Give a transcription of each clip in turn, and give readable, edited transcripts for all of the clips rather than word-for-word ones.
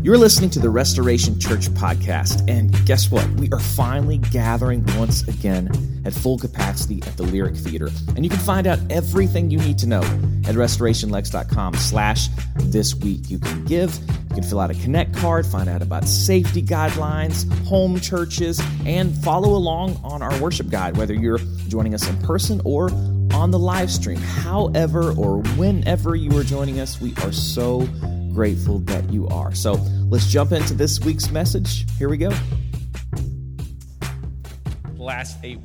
You're listening to the Restoration Church podcast, and guess what? We are finally gathering once again at full capacity at the Lyric Theater, and you can find out everything you need to know at restorationlex.com/thisweek. You can give, you can fill out a Connect card, find out about safety guidelines, home churches, and follow along on our worship guide, whether you're joining us in person or on the live stream. However or whenever you are joining us, we are so grateful that you are. So let's jump into this week's message. Here we go. Last 8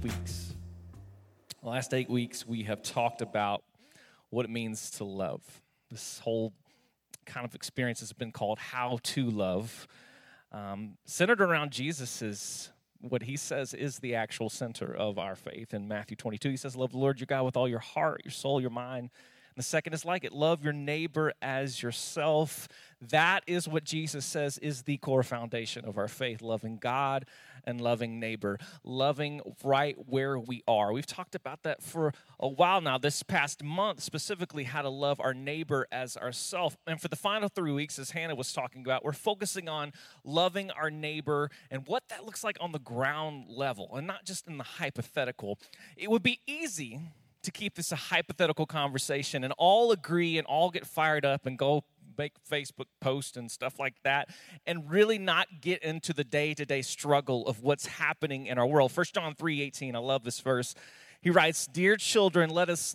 weeks, we have talked about what it means to love. This whole kind of experience has been called How to Love, centered around Jesus' what he says is the actual center of our faith. In Matthew 22, he says, love the Lord your God with all your heart, your soul, your mind. And the second is like it, love your neighbor as yourself. That is what Jesus says is the core foundation of our faith, loving God and loving neighbor, loving right where we are. We've talked about that for a while now. This past month, specifically, how to love our neighbor as ourselves. And for the final 3 weeks, as Hannah was talking about, we're focusing on loving our neighbor and what that looks like on the ground level and not just in the hypothetical. It would be easy to keep this a hypothetical conversation and all agree and all get fired up and go make Facebook posts and stuff like that and really not get into the day-to-day struggle of what's happening in our world. 1 John 3:18, I love this verse. He writes, "Dear children, let us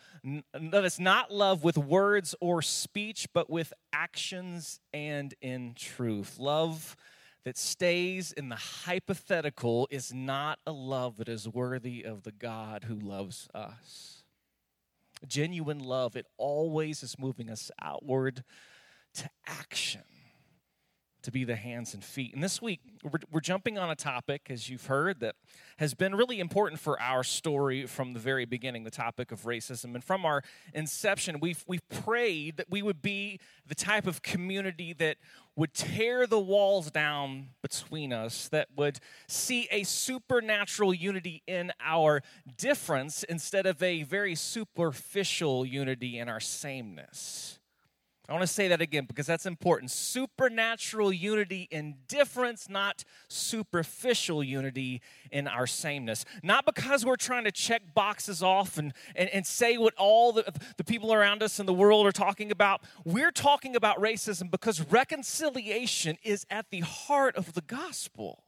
not love with words or speech, but with actions and in truth." Love that stays in the hypothetical is not a love that is worthy of the God who loves us. Genuine love, it always is moving us outward to action, to be the hands and feet. And this week, we're jumping on a topic, as you've heard, that has been really important for our story from the very beginning, the topic of racism. And from our inception, we've prayed that we would be the type of community that would tear the walls down between us, that would see a supernatural unity in our difference instead of a very superficial unity in our sameness. I want to say that again because that's important. Supernatural unity in difference, not superficial unity in our sameness. Not because we're trying to check boxes off and say what all the people around us in the world are talking about. We're talking about racism because reconciliation is at the heart of the gospel.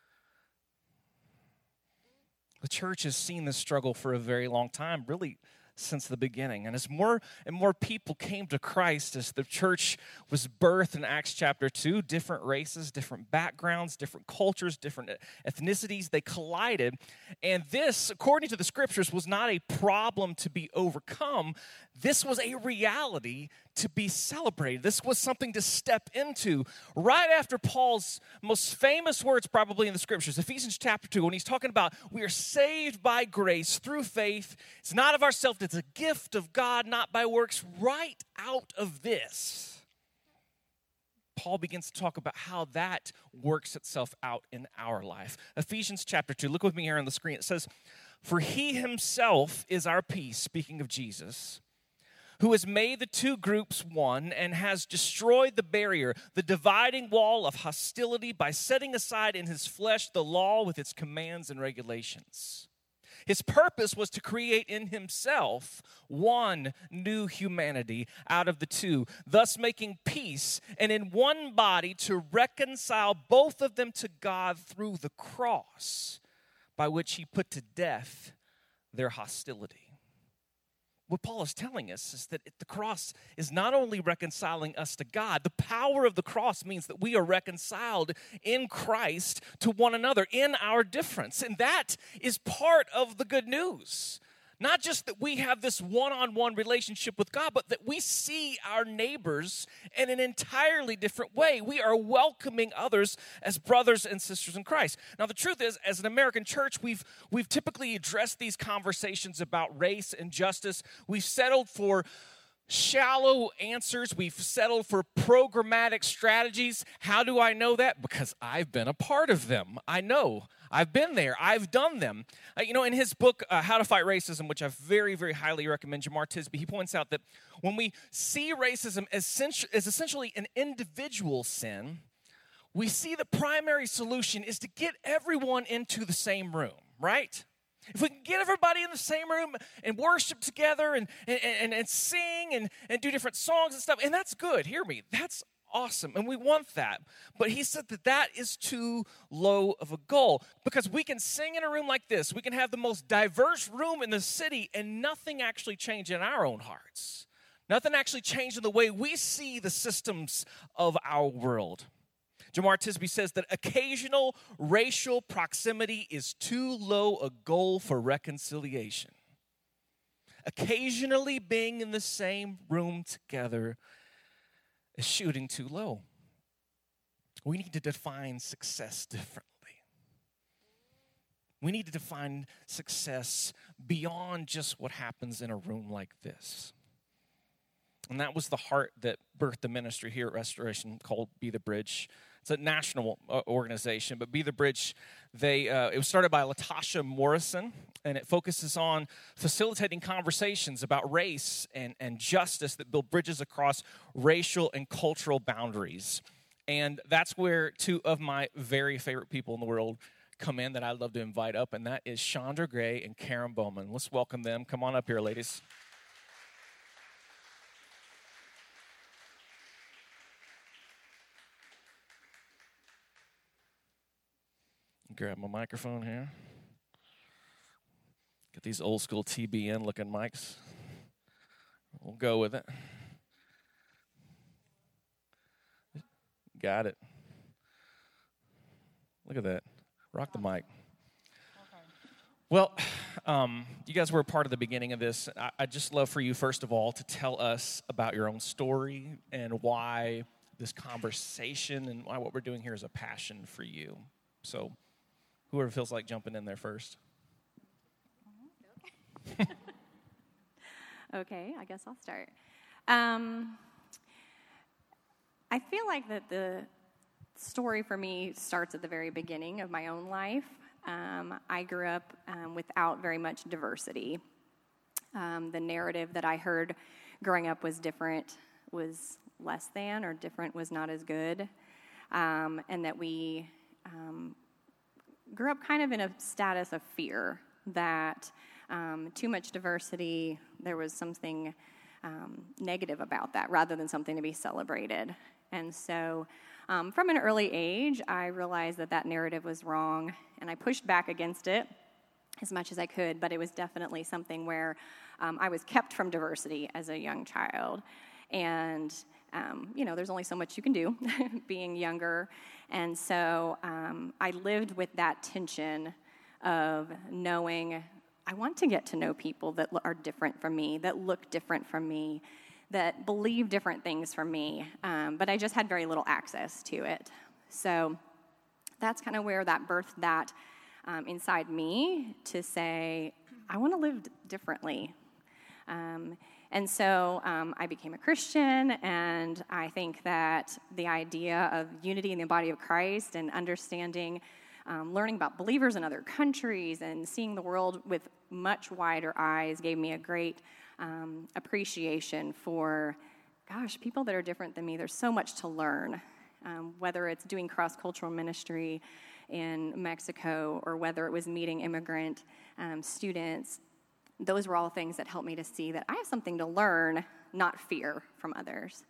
The church has seen this struggle for a very long time, really since the beginning. And as more and more people came to Christ, as the church was birthed in Acts chapter 2, different races, different backgrounds, different cultures, different ethnicities, they collided. And this, according to the scriptures, was not a problem to be overcome. This was a reality to be celebrated. This was something to step into. Right after Paul's most famous words probably in the scriptures, Ephesians chapter 2, when he's talking about we are saved by grace through faith. It's not of ourselves, it's a gift of God, not by works. Right out of this, Paul begins to talk about how that works itself out in our life. Ephesians chapter 2, look with me here on the screen. It says, "For he himself is our peace," speaking of Jesus, "who has made the two groups one and has destroyed the barrier, the dividing wall of hostility by setting aside in his flesh the law with its commands and regulations. His purpose was to create in himself one new humanity out of the two, thus making peace, and in one body to reconcile both of them to God through the cross, by which he put to death their hostility." What Paul is telling us is that the cross is not only reconciling us to God, the power of the cross means that we are reconciled in Christ to one another in our difference. And that is part of the good news. Not just that we have this one-on-one relationship with God, but that we see our neighbors in an entirely different way. We are welcoming others as brothers and sisters in Christ. Now, the truth is, as an American church, we've typically addressed these conversations about race and justice. We've settled for shallow answers. We've settled for programmatic strategies. How do I know that? Because I've been a part of them. I know. I've been there. I've done them. In his book, How to Fight Racism, which I very, very highly recommend, Jemar Tisby, he points out that when we see racism as essentially an individual sin, we see the primary solution is to get everyone into the same room, right? If we can get everybody in the same room and worship together and sing and do different songs and stuff, and that's good, hear me, that's awesome, and we want that. But he said that is too low of a goal, because we can sing in a room like this, we can have the most diverse room in the city, and nothing actually change in our own hearts. Nothing actually change in the way we see the systems of our world. Jemar Tisby says that occasional racial proximity is too low a goal for reconciliation. Occasionally being in the same room together is shooting too low. We need to define success differently. We need to define success beyond just what happens in a room like this. And that was the heart that birthed the ministry here at Restoration called Be the Bridge. It's a national organization, but Be the Bridge, it was started by Latasha Morrison, and it focuses on facilitating conversations about race and justice that build bridges across racial and cultural boundaries. And that's where two of my very favorite people in the world come in that I'd love to invite up, and that is Chandra Gray and Karen Bowman. Let's welcome them. Come on up here, ladies. Grab my microphone here. Get these old school TBN looking mics. We'll go with it. Got it. Look at that. Rock the mic. Okay. Well, you guys were a part of the beginning of this. I'd just love for you, first of all, to tell us about your own story and why this conversation and why what we're doing here is a passion for you. So, whoever feels like jumping in there first. Okay, I guess I'll start. I feel like that the story for me starts at the very beginning of my own life. I grew up without very much diversity. The narrative that I heard growing up was different was less than, or different was not as good, and that we grew up kind of in a status of fear that too much diversity, there was something negative about that rather than something to be celebrated. And so from an early age, I realized that narrative was wrong, and I pushed back against it as much as I could, but it was definitely something where I was kept from diversity as a young child. And there's only so much you can do being younger. And so I lived with that tension of knowing I want to get to know people that are different from me, that look different from me, that believe different things from me. But I just had very little access to it. So that's kind of where that birthed that inside me to say, I want to live differently. And so I became a Christian, and I think that the idea of unity in the body of Christ and understanding, learning about believers in other countries and seeing the world with much wider eyes gave me a great appreciation for, people that are different than me. There's so much to learn, whether it's doing cross-cultural ministry in Mexico or whether it was meeting immigrant students. Those were all things that helped me to see that I have something to learn, not fear from others.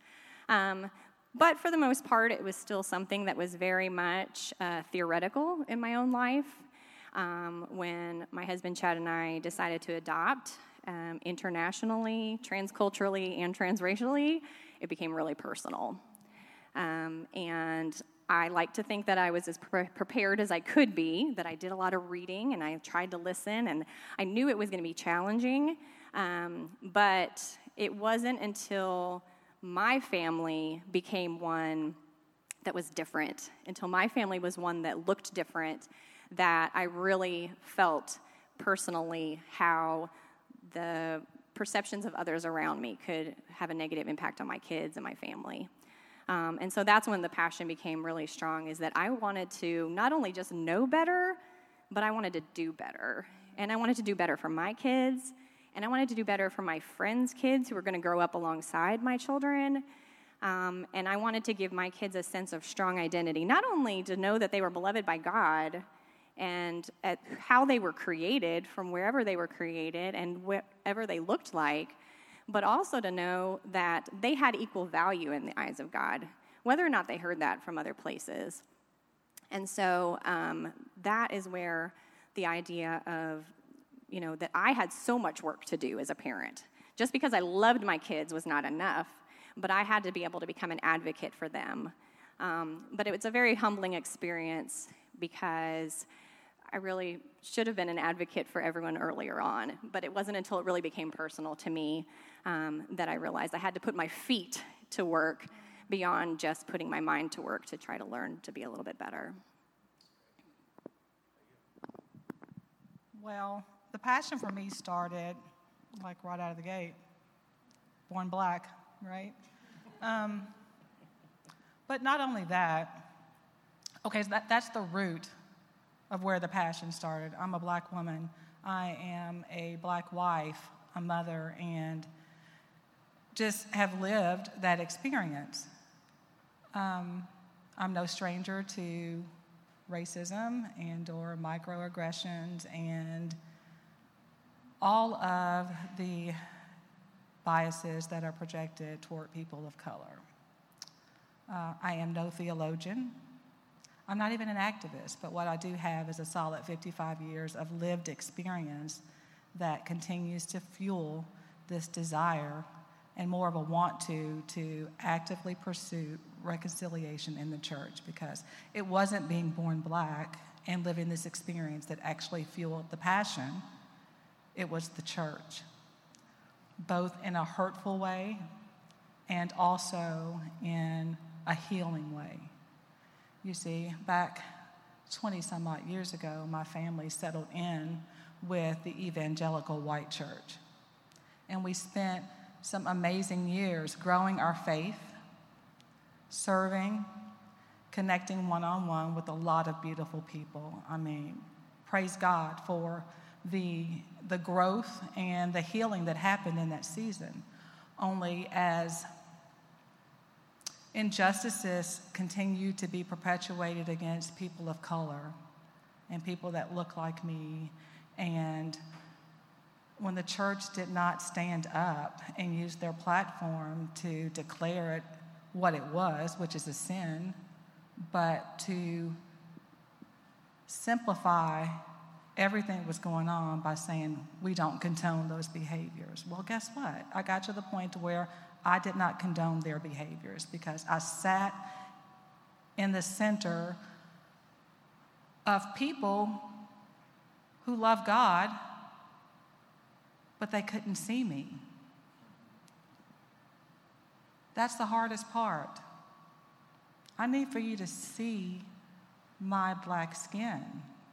But for the most part, it was still something that was very much theoretical in my own life. When my husband Chad and I decided to adopt internationally, transculturally, and transracially, it became really personal. And I like to think that I was as prepared as I could be, that I did a lot of reading, and I tried to listen, and I knew it was going to be challenging, but it wasn't until my family became one that was different, until my family was one that looked different, that I really felt personally how the perceptions of others around me could have a negative impact on my kids and my family. And so that's when the passion became really strong, is that I wanted to not only just know better, but I wanted to do better. And I wanted to do better for my kids, and I wanted to do better for my friends' kids who were going to grow up alongside my children. And I wanted to give my kids a sense of strong identity, not only to know that they were beloved by God and at how they were created from wherever they were created and whatever they looked like, but also to know that they had equal value in the eyes of God, whether or not they heard that from other places. And so that is where the idea of, that I had so much work to do as a parent. Just because I loved my kids was not enough, but I had to be able to become an advocate for them. But it was a very humbling experience because I really should have been an advocate for everyone earlier on, but it wasn't until it really became personal to me that I realized I had to put my feet to work beyond just putting my mind to work to try to learn to be a little bit better. Well, the passion for me started like right out of the gate. Born black, right? But not only that, okay, so that's the root of where the passion started. I'm a black woman. I am a black wife, a mother, and just have lived that experience. I'm no stranger to racism and or microaggressions and all of the biases that are projected toward people of color. I am no theologian. I'm not even an activist, but what I do have is a solid 55 years of lived experience that continues to fuel this desire and more of a want to actively pursue reconciliation in the church, because it wasn't being born black and living this experience that actually fueled the passion. It was the church, both in a hurtful way and also in a healing way. You see, back 20-some-odd years ago, my family settled in with the evangelical white church. And we spent some amazing years growing our faith, serving, connecting one-on-one with a lot of beautiful people. I mean, praise God for the growth and the healing that happened in that season. Only as injustices continue to be perpetuated against people of color and people that look like me, and when the church did not stand up and use their platform to declare it what it was, which is a sin, but to simplify everything that was going on by saying we don't condone those behaviors. Well, guess what? I got to the point where I did not condone their behaviors because I sat in the center of people who love God, but they couldn't see me. That's the hardest part. I need for you to see my black skin.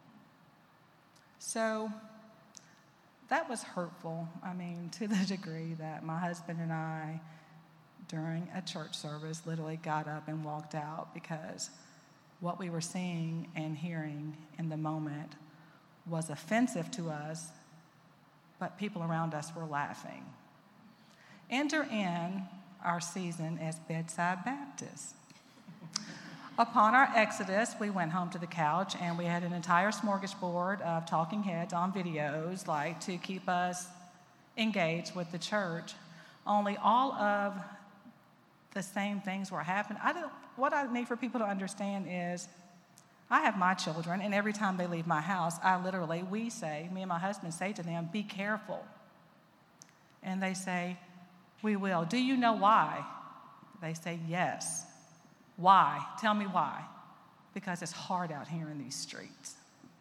So that was hurtful. I mean, to the degree that my husband and I, during a church service, literally got up and walked out because what we were seeing and hearing in the moment was offensive to us, but people around us were laughing. Enter in our season as Bedside Baptists. Upon our exodus, we went home to the couch and we had an entire smorgasbord of talking heads on videos, like to keep us engaged with the church. Only all of the same things were happening. What I need for people to understand is I have my children, and every time they leave my house, me and my husband say to them, be careful. And they say, we will. Do you know why? They say, yes. Why? Tell me why. Because it's hard out here in these streets.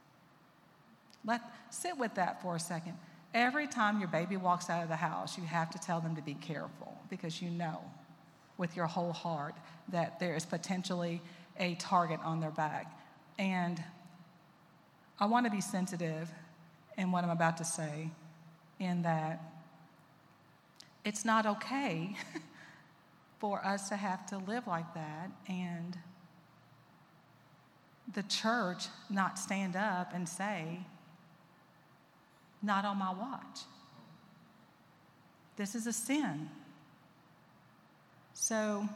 Sit with that for a second. Every time your baby walks out of the house, you have to tell them to be careful because you know with your whole heart that there is potentially a target on their back. And I want to be sensitive in what I'm about to say, in that it's not okay for us to have to live like that. And the church not stand up and say, not on my watch. This is a sin. So,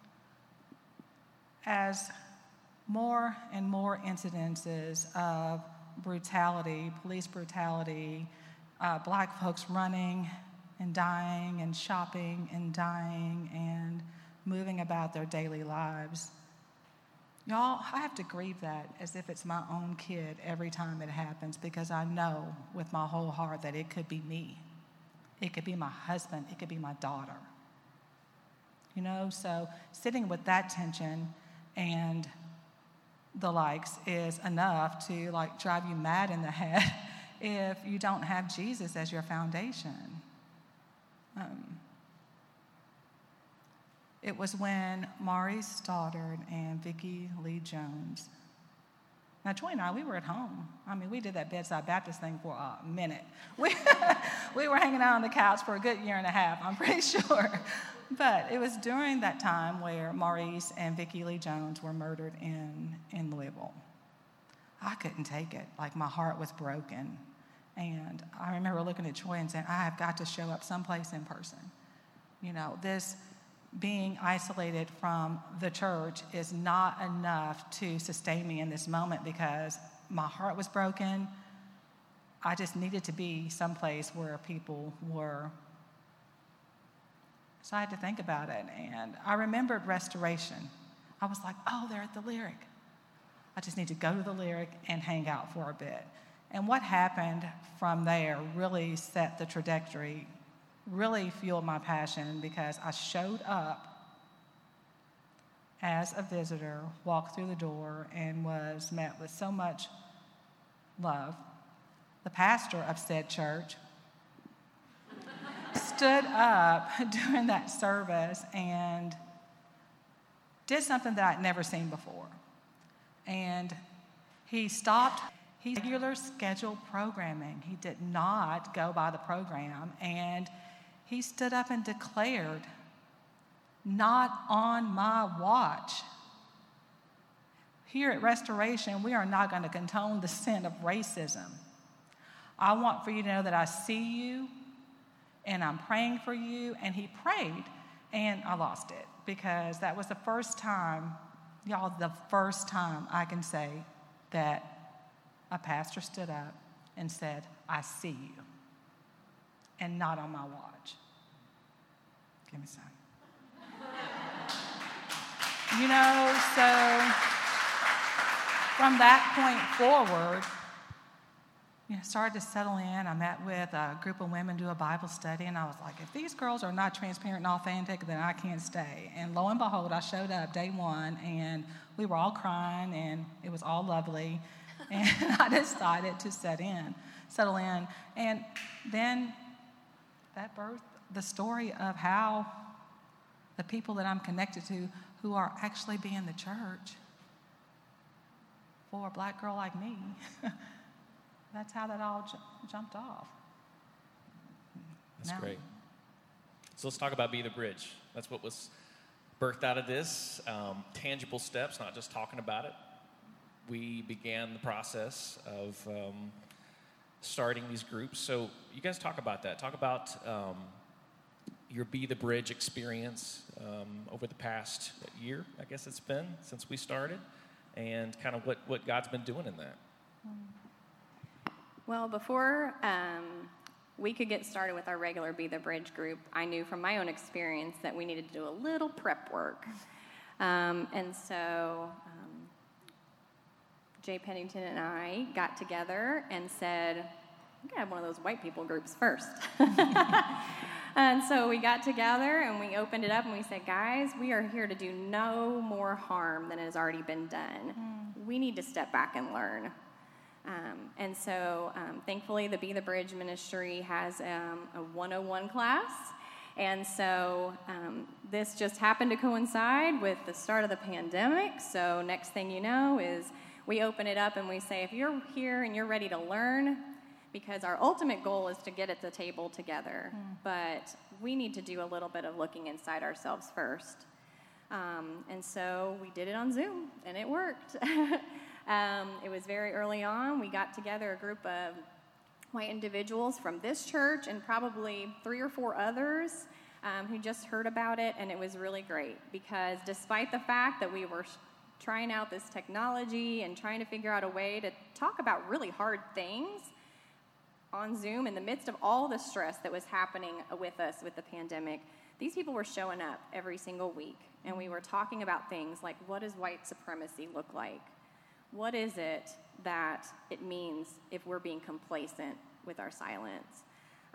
as more and more incidences of brutality, police brutality, black folks running and dying and shopping and dying and moving about their daily lives. Y'all, I have to grieve that as if it's my own kid every time it happens, because I know with my whole heart that it could be me. It could be my husband. It could be my daughter. You know, so sitting with that tension and the likes is enough to like drive you mad in the head if you don't have Jesus as your foundation. It was when Maurice Stoddard and Vicki Lee Jones. Now, Joy and I, we were at home. I mean, we did that Bedside Baptist thing for a minute. We were hanging out on the couch for a good year and a half, I'm pretty sure. But it was during that time where Maurice and Vicki Lee Jones were murdered in Louisville. I couldn't take it. Like, my heart was broken. And I remember looking at Joy and saying, I have got to show up someplace in person. You know, this being isolated from the church is not enough to sustain me in this moment, because my heart was broken. I just needed to be someplace where people were. So I had to think about it. And I remembered Restoration. I was like, oh, they're at the Lyric. I just need to go to the Lyric and hang out for a bit. And what happened from there really set the trajectory, really fueled my passion, because I showed up as a visitor, walked through the door, and was met with so much love. The pastor of said church stood up during that service and did something that I'd never seen before. And he stopped his regular scheduled programming. He did not go by the program, and he stood up and declared, not on my watch. Here at Restoration, we are not going to condone the sin of racism. I want for you to know that I see you, and I'm praying for you. And he prayed, and I lost it, because that was the first time, y'all, the first time I can say that a pastor stood up and said, I see you, and not on my watch. Give me some. You know, so from that point forward, you know, started to settle in. I met with a group of women, do a Bible study, and I was like, if these girls are not transparent and authentic, then I can't stay. And lo and behold, I showed up day one, and we were all crying, and it was all lovely. And I decided to settle in. And then that birthed the story of how the people that I'm connected to who are actually being the church for a black girl like me, that's how that all jumped off. That's great. So let's talk about Be the Bridge. That's what was birthed out of this. Tangible steps, not just talking about it. We began the process of starting these groups. So you guys talk about that. Talk about your Be the Bridge experience over the past year, I guess it's been, since we started, and kind of what God's been doing in that. Well, before we could get started with our regular Be the Bridge group, I knew from my own experience that we needed to do a little prep work. And so Jay Pennington and I got together and said, we gotta have one of those white people groups first. And so we got together and we opened it up and we said, guys, we are here to do no more harm than has already been done. We need to step back and learn. And so thankfully the Be the Bridge ministry has a 101 class. And so this just happened to coincide with the start of the pandemic. So next thing you know is we open it up and we say, if you're here and you're ready to learn, because our ultimate goal is to get at the table together, but we need to do a little bit of looking inside ourselves first. And so we did it on Zoom, and it worked. It was very early on. We got together a group of white individuals from this church and probably 3 or 4 others who just heard about it, and it was really great because despite the fact that we were trying out this technology and trying to figure out a way to talk about really hard things on Zoom in the midst of all the stress that was happening with us with the pandemic, these people were showing up every single week, and we were talking about things like, what does white supremacy look like? What is it that it means if we're being complacent with our silence?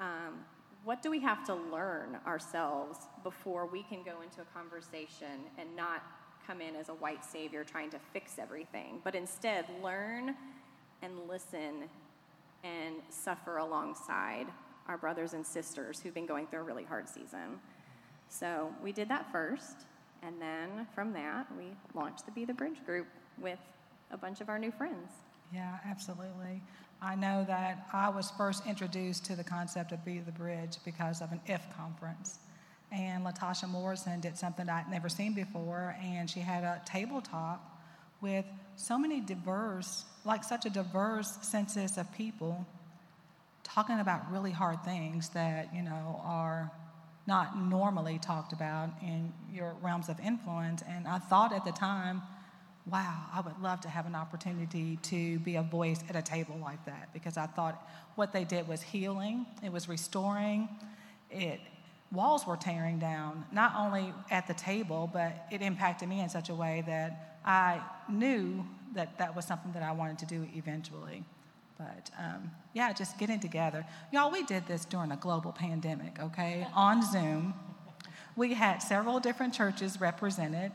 What do we have to learn ourselves before we can go into a conversation and not come in as a white savior trying to fix everything, but instead learn and listen and suffer alongside our brothers and sisters who've been going through a really hard season? So we did that first, and then from that, we launched the Be the Bridge group with a bunch of our new friends. Yeah, absolutely. I know that I was first introduced to the concept of Be the Bridge because of an IF conference. And Latasha Morrison did something I'd never seen before, and she had a tabletop with so many diverse, like such a diverse census of people talking about really hard things that, you know, are not normally talked about in your realms of influence. And I thought at the time, wow, I would love to have an opportunity to be a voice at a table like that, because I thought what they did was healing, it was restoring, walls were tearing down, not only at the table, but it impacted me in such a way that I knew that that was something that I wanted to do eventually. But yeah, just getting together. Y'all, we did this during a global pandemic, okay, on Zoom. We had several different churches represented,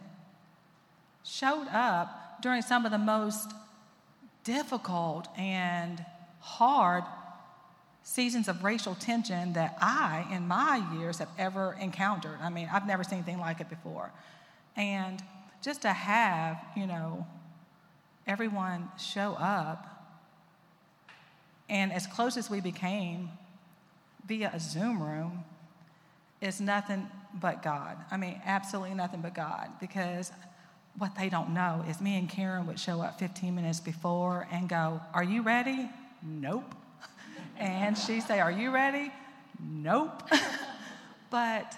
showed up during some of the most difficult and hard seasons of racial tension that I, in my years, have ever encountered. I mean, I've never seen anything like it before. And just to have, you know, everyone show up, and as close as we became via a Zoom room, is nothing but God. I mean, absolutely nothing but God, because what they don't know is me and Karen would show up 15 minutes before and go, "Are you ready?" "Nope." And she'd say, "Are you ready?" "Nope." But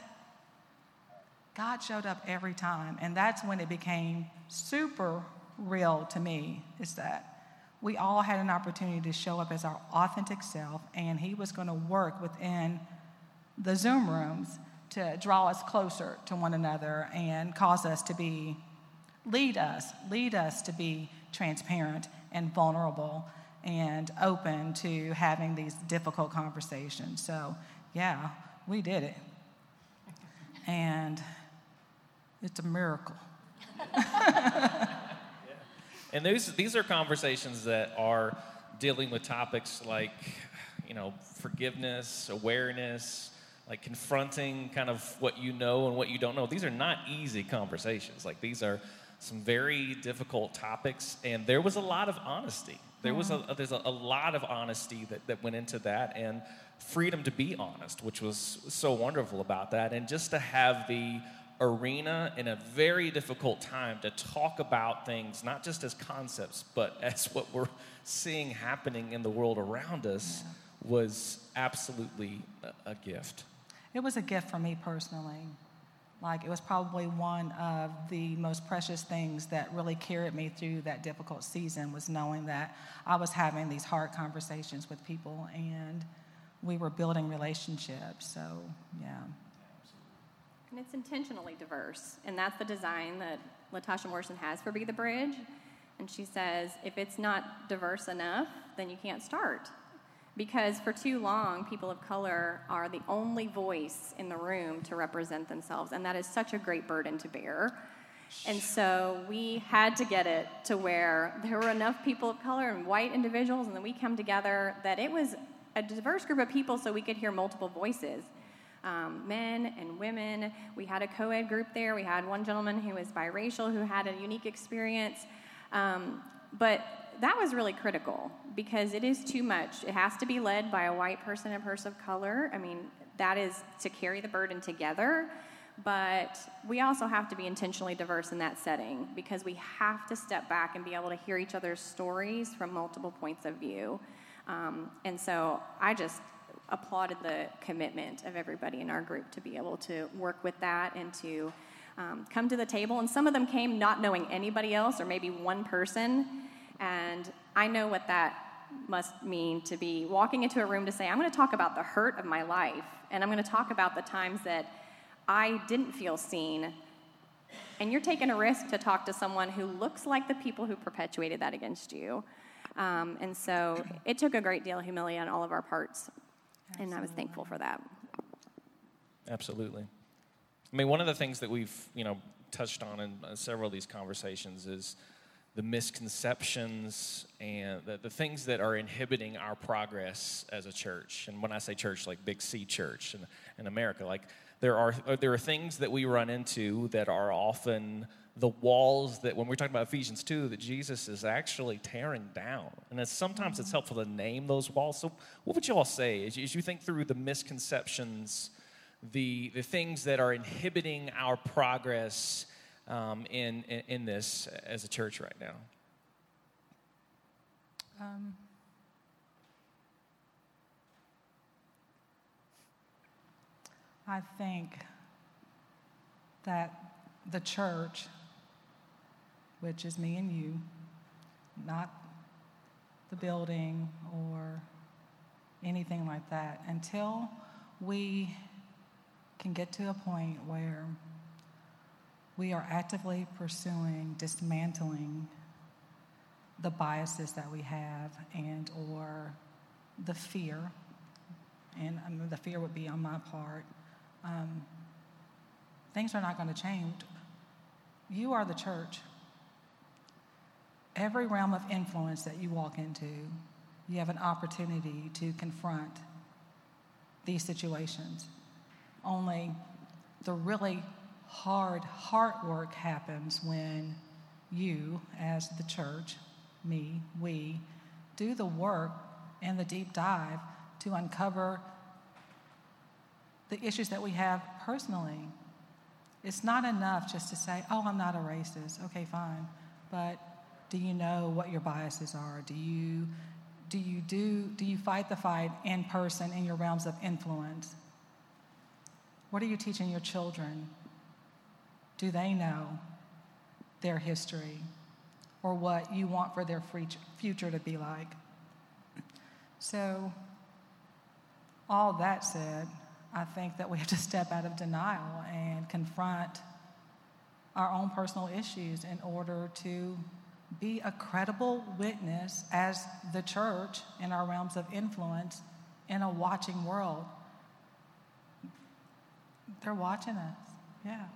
God showed up every time, and that's when it became super real to me, is that we all had an opportunity to show up as our authentic self, and He was going to work within the Zoom rooms to draw us closer to one another and cause us to be, lead us to be transparent and vulnerable and open to having these difficult conversations. So, yeah, we did it. And it's a miracle. And these are conversations that are dealing with topics like, you know, forgiveness, awareness, like confronting kind of what you know and what you don't know. These are not easy conversations. Like, these are some very difficult topics, and there was a lot of honesty. There's a lot of honesty that went into that, and freedom to be honest, which was so wonderful about that. And just to have the arena in a very difficult time to talk about things, not just as concepts, but as what we're seeing happening in the world around us, was absolutely a gift. It was a gift for me personally. Like, it was probably one of the most precious things that really carried me through that difficult season, was knowing that I was having these hard conversations with people and we were building relationships. So, yeah. And it's intentionally diverse, and that's the design that Latasha Morrison has for Be the Bridge. And she says, if it's not diverse enough, then you can't start. Because for too long, people of color are the only voice in the room to represent themselves, and that is such a great burden to bear. And so we had to get it to where there were enough people of color and white individuals, and then we come together, that it was a diverse group of people so we could hear multiple voices. Men and women. We had a co-ed group there. We had one gentleman who was biracial who had a unique experience. But that was really critical, because it is too much. It has to be led by a white person and person of color. I mean, that is to carry the burden together. But we also have to be intentionally diverse in that setting because we have to step back and be able to hear each other's stories from multiple points of view. And so I just applauded the commitment of everybody in our group to be able to work with that and to come to the table. And some of them came not knowing anybody else or maybe one person. And I know what that must mean to be walking into a room to say, I'm going to talk about the hurt of my life. And I'm going to talk about the times that I didn't feel seen. And you're taking a risk to talk to someone who looks like the people who perpetuated that against you. And so it took a great deal of humility on all of our parts. Absolutely. And I was thankful for that. Absolutely. I mean, one of the things that we've, touched on in several of these conversations is the misconceptions and the things that are inhibiting our progress as a church. And when I say church, like Big C Church in America, like there are things that we run into that are often the walls that, when we're talking about Ephesians 2, that Jesus is actually tearing down. And sometimes it's helpful to name those walls. So what would you all say as you think through the misconceptions, the things that are inhibiting our progress in this as a church right now? I think that the church, which is me and you, not the building or anything like that, until we can get to a point where we are actively pursuing dismantling the biases that we have and or the fear, and the fear would be on my part, things are not going to change. You are the church. Every realm of influence that you walk into, you have an opportunity to confront these situations. Only the really hard heart work happens when you, as the church, me, we, do the work and the deep dive to uncover the issues that we have personally. It's not enough just to say, oh, I'm not a racist. Okay, fine. But do you know what your biases are? Do you fight the fight in person in your realms of influence? What are you teaching your children? Do they know their history or what you want for their future to be like? So, all that said, I think that we have to step out of denial and confront our own personal issues in order to be a credible witness as the church in our realms of influence in a watching world. They're watching us, yeah.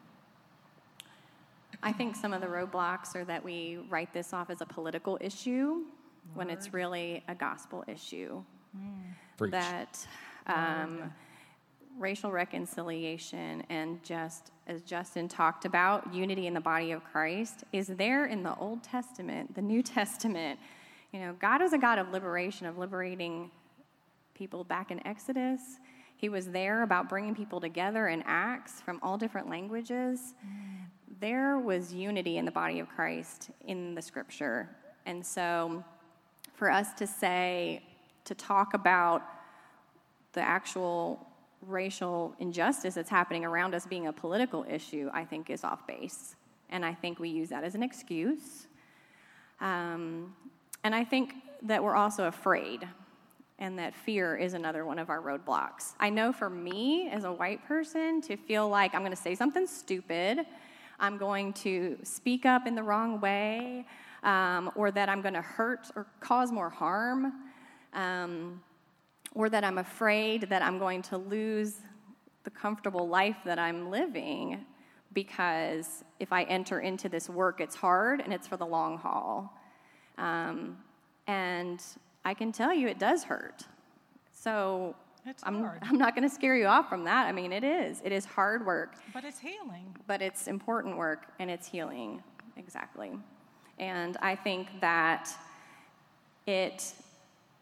I think some of the roadblocks are that we write this off as a political issue when it's really a gospel issue. Preach. That racial reconciliation and just as Justin talked about, unity in the body of Christ is there in the Old Testament, the New Testament. God was a God of liberation, of liberating people back in Exodus. He was there about bringing people together in Acts from all different languages. There was unity in the body of Christ in the Scripture. And so for us to talk about the actual racial injustice that's happening around us being a political issue, I think is off base. And I think we use that as an excuse. And I think that we're also afraid, and that fear is another one of our roadblocks. I know for me, as a white person, to feel like I'm going to say something stupid, I'm going to speak up in the wrong way, or that I'm going to hurt or cause more harm, or that I'm afraid that I'm going to lose the comfortable life that I'm living because if I enter into this work, it's hard and it's for the long haul. And I can tell you it does hurt. So I'm not going to scare you off from that. I mean, it is. It is hard work. But it's healing. But it's important work, and it's healing. Exactly. And I think that it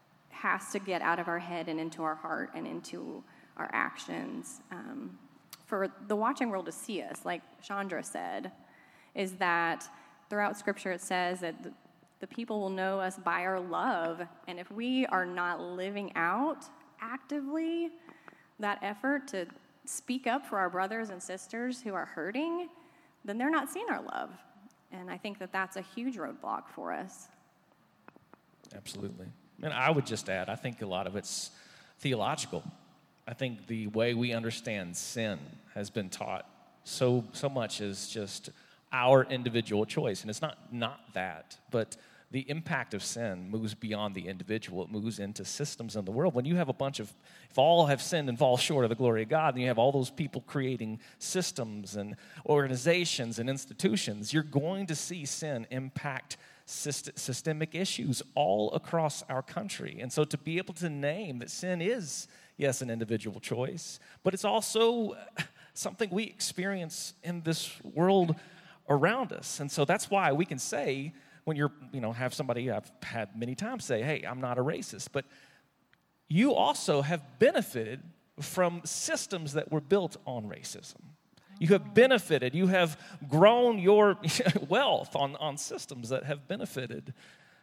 has to get out of our head and into our heart and into our actions for the watching world to see us, like Chandra said, is that throughout Scripture it says that the people will know us by our love. And if we are not living out actively that effort to speak up for our brothers and sisters who are hurting, then they're not seeing our love. And I think that that's a huge roadblock for us. Absolutely. And I would just add, I think a lot of it's theological. I think the way we understand sin has been taught so much as just our individual choice. And it's not that, but the impact of sin moves beyond the individual. It moves into systems in the world. When you have if all have sinned and fall short of the glory of God, and you have all those people creating systems and organizations and institutions, you're going to see sin impact systemic issues all across our country. And so to be able to name that sin is, yes, an individual choice, but it's also something we experience in this world around us. And so that's why we can say, when have somebody I've had many times say, hey, I'm not a racist, but you also have benefited from systems that were built on racism. You have benefited, you have grown your wealth on systems that have benefited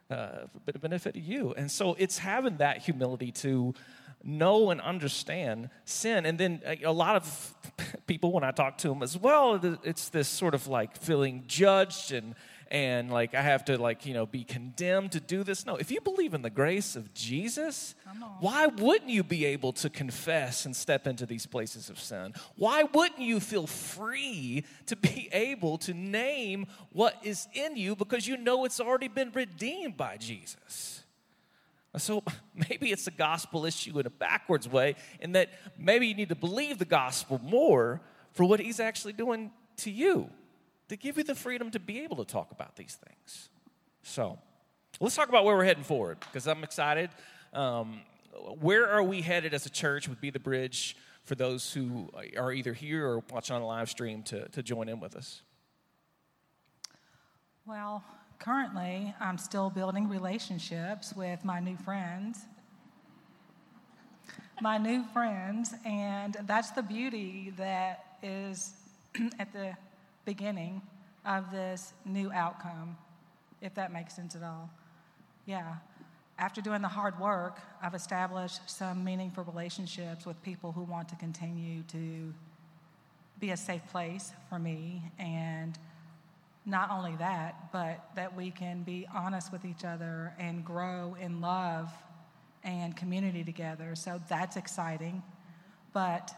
you. And so it's having that humility to know and understand sin. And then a lot of people, when I talk to them as well, it's this sort of like feeling judged and like I have to be condemned to do this. No, if you believe in the grace of Jesus, why wouldn't you be able to confess and step into these places of sin? Why wouldn't you feel free to be able to name what is in you because you know it's already been redeemed by Jesus? So maybe it's a gospel issue in a backwards way, in that maybe you need to believe the gospel more for what he's actually doing to you, to give you the freedom to be able to talk about these things. So let's talk about where we're heading forward, because I'm excited. Where are we headed as a church with Be the Bridge for those who are either here or watching on a live stream to join in with us? Well, currently, I'm still building relationships with my new friends. And that's the beauty that is at the beginning of this new outcome, if that makes sense at all. Yeah. After doing the hard work, I've established some meaningful relationships with people who want to continue to be a safe place for me, and not only that, but that we can be honest with each other and grow in love and community together. So that's exciting. But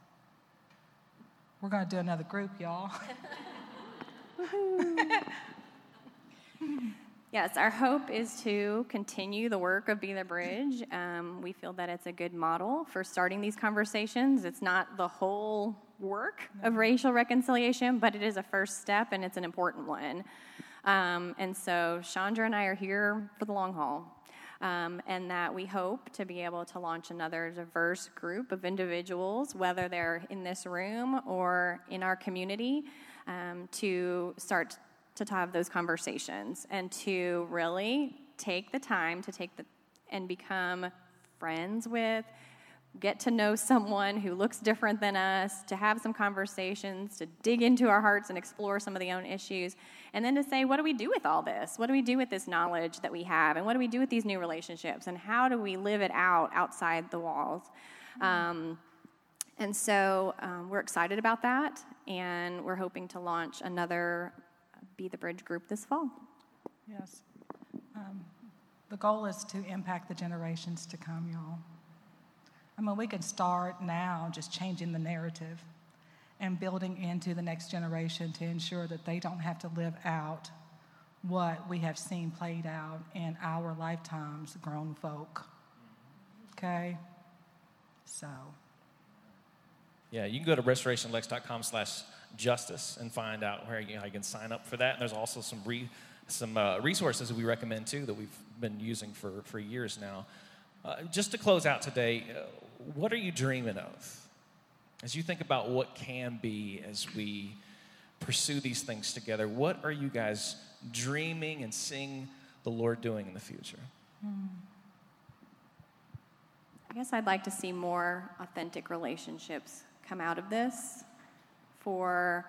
we're going to do another group, y'all. Yes, our hope is to continue the work of Be the Bridge. We feel that it's a good model for starting these conversations. It's not the whole work of racial reconciliation, but it is a first step, and it's an important one. And so Chandra and I are here for the long haul, and that we hope to be able to launch another diverse group of individuals, whether they're in this room or in our community, to start to have those conversations and to really take the time to and become friends with, get to know someone who looks different than us, to have some conversations, to dig into our hearts and explore some of the own issues, and then to say, what do we do with all this? What do we do with this knowledge that we have? And what do we do with these new relationships? And how do we live it out outside the walls? And so we're excited about that, and we're hoping to launch another Be the Bridge group this fall. Yes. The goal is to impact the generations to come, y'all. I mean, we can start now just changing the narrative and building into the next generation to ensure that they don't have to live out what we have seen played out in our lifetimes, grown folk. Okay? So. Yeah, you can go to restorationlex.com/justice and find out where you can sign up for that. And there's also some resources that we recommend, too, that we've been using for years now. Just to close out today, what are you dreaming of? As you think about what can be as we pursue these things together, what are you guys dreaming and seeing the Lord doing in the future? I guess I'd like to see more authentic relationships come out of this. for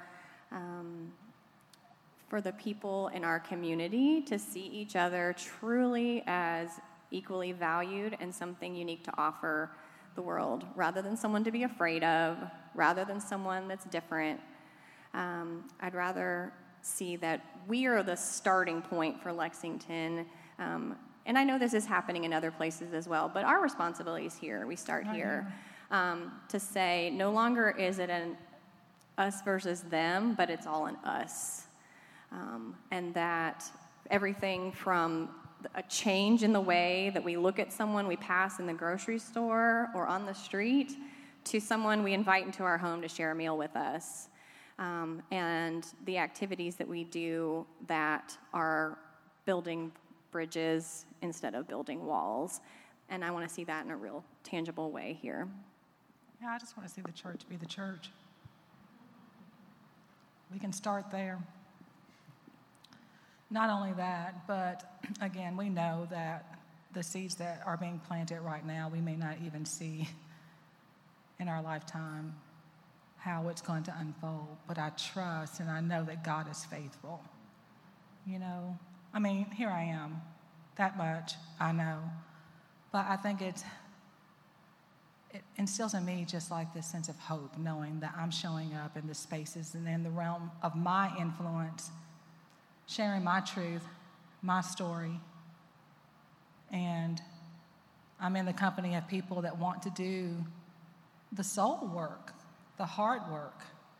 the people in our community to see each other truly as equally valued and something unique to offer the world, rather than someone to be afraid of, rather than someone that's different. I'd rather see that we are the starting point for Lexington. And I know this is happening in other places as well, but our responsibility is here. We start here to say no longer is it an us versus them, but it's all an us. And that everything from a change in the way that we look at someone we pass in the grocery store or on the street to someone we invite into our home to share a meal with us. And the activities that we do that are building bridges instead of building walls. And I want to see that in a real tangible way here. Yeah, I just want to see the church be the church. We can start there. Not only that, but again, we know that the seeds that are being planted right now, we may not even see in our lifetime how it's going to unfold. But I trust and I know that God is faithful. You know, I mean, here I am. That much I know. But I think it instills in me just like this sense of hope, knowing that I'm showing up in the spaces and in the realm of my influence, sharing my truth, my story, and I'm in the company of people that want to do the soul work, the hard work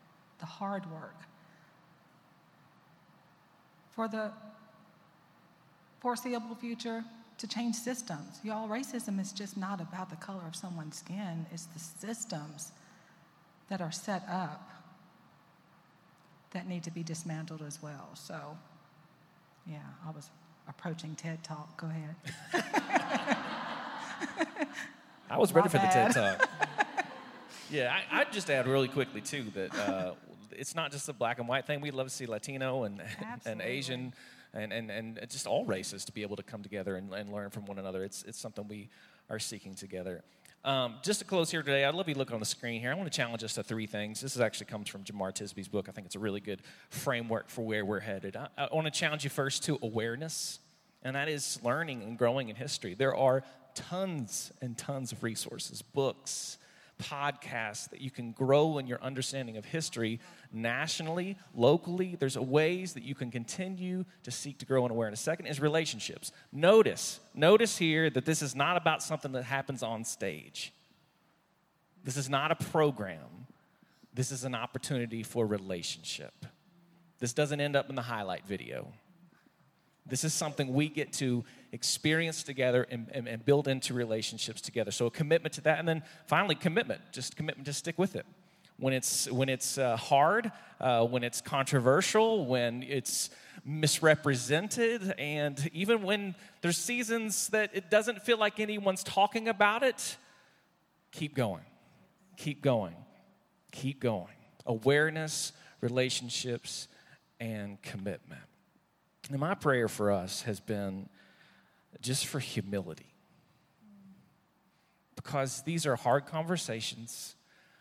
for the foreseeable future to change systems. Y'all, racism is just not about the color of someone's skin. It's the systems that are set up that need to be dismantled as well. So, yeah, I was approaching TED Talk. Go ahead. I was ready for the TED Talk. Yeah, I'd just add really quickly, too, that it's not just a black and white thing. We'd love to see Latino and Asian and just all races to be able to come together and learn from one another. It's something we are seeking together. Just to close here today, I'd love you to look on the screen here. I want to challenge us to 3 things. This actually comes from Jamar Tisby's book. I think it's a really good framework for where we're headed. I want to challenge you first to awareness, and that is learning and growing in history. There are tons and tons of resources, books, podcasts that you can grow in your understanding of history nationally, locally. There's ways that you can continue to seek to grow in awareness. Second is relationships. Notice here that this is not about something that happens on stage. This is not a program. This is an opportunity for relationship. This doesn't end up in the highlight video. This is something we get to experience together and build into relationships together. So a commitment to that. And then finally, commitment to stick with it. When it's hard, when it's controversial, when it's misrepresented, and even when there's seasons that it doesn't feel like anyone's talking about it, keep going. Keep going. Keep going. Awareness, relationships, and commitment. And my prayer for us has been just for humility. Because these are hard conversations.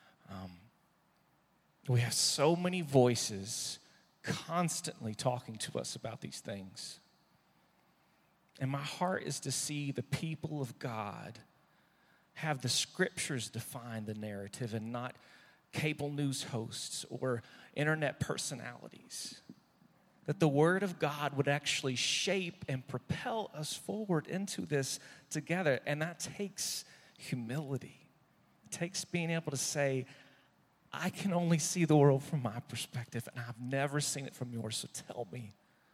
We have so many voices constantly talking to us about these things. And my heart is to see the people of God have the scriptures define the narrative and not cable news hosts or internet personalities. That the Word of God would actually shape and propel us forward into this together. And that takes humility. It takes being able to say, I can only see the world from my perspective, and I've never seen it from yours, so tell me.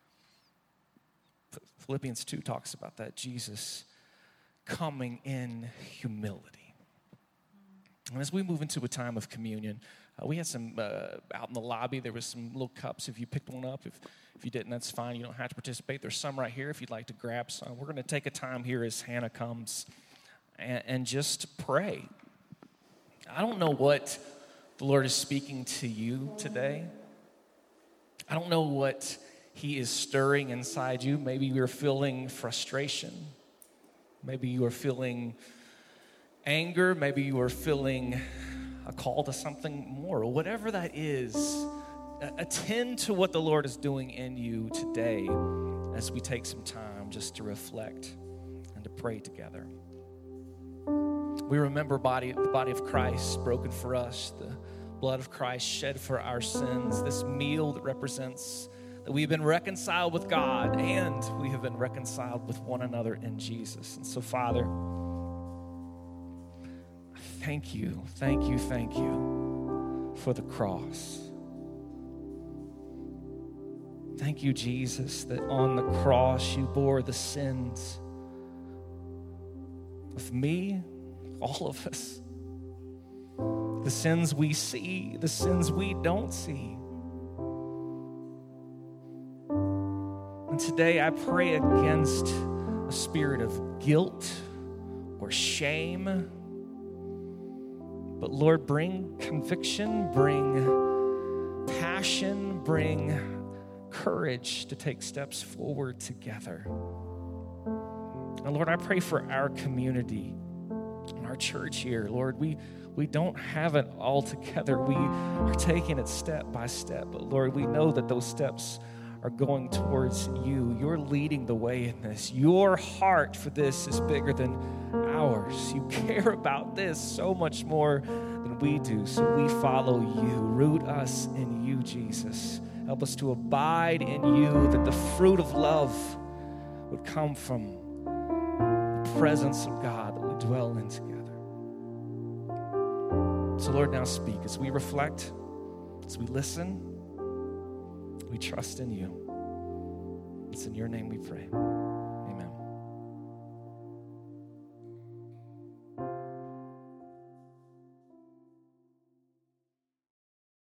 Philippians 2 talks about that, Jesus coming in humility. And as we move into a time of communion, we had some, out in the lobby, there was some little cups. If you picked one up, if you didn't, that's fine. You don't have to participate. There's some right here if you'd like to grab some. We're going to take a time here as Hannah comes and just pray. I don't know what the Lord is speaking to you today. I don't know what He is stirring inside you. Maybe you're feeling frustration. Maybe you are feeling anger. Maybe you are feeling a call to something more, or whatever that is, attend to what the Lord is doing in you today as we take some time just to reflect and to pray together. We remember the body of Christ broken for us, the blood of Christ shed for our sins, this meal that represents that we've been reconciled with God and we have been reconciled with one another in Jesus. And so, Father, thank you for the cross. Thank you, Jesus, that on the cross you bore the sins of me, all of us. The sins we see, the sins we don't see. And today I pray against a spirit of guilt or shame. But Lord, bring conviction, bring passion, bring courage to take steps forward together. And Lord, I pray for our community and our church here. Lord, we don't have it all together. We are taking it step by step. But Lord, we know that those steps are going towards you. You're leading the way in this. Your heart for this is bigger than ours. You care about this so much more than we do. So we follow you. Root us in you, Jesus. Help us to abide in you, that the fruit of love would come from the presence of God that we dwell in together. So Lord, now speak as we reflect, as we listen. We trust in you. It's in your name we pray. Amen.